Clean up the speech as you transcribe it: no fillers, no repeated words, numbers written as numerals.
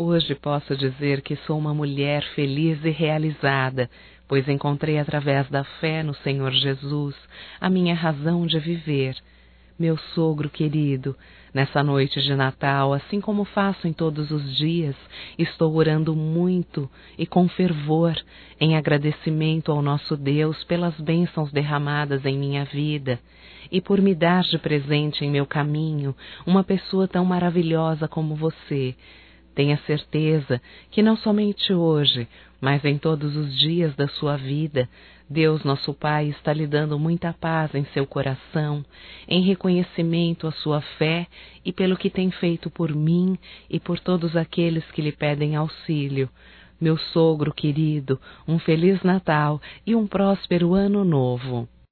Hoje posso dizer que sou uma mulher feliz e realizada, pois encontrei através da fé no Senhor Jesus a minha razão de viver. Meu sogro querido, nessa noite de Natal, assim como faço em todos os dias, estou orando muito e com fervor, em agradecimento ao nosso Deus pelas bênçãos derramadas em minha vida e por me dar de presente em meu caminho uma pessoa tão maravilhosa como você. Tenha certeza que não somente hoje, mas em todos os dias da sua vida, Deus nosso Pai está lhe dando muita paz em seu coração, em reconhecimento à sua fé e pelo que tem feito por mim e por todos aqueles que lhe pedem auxílio. Meu sogro querido, um Feliz Natal e um próspero Ano Novo.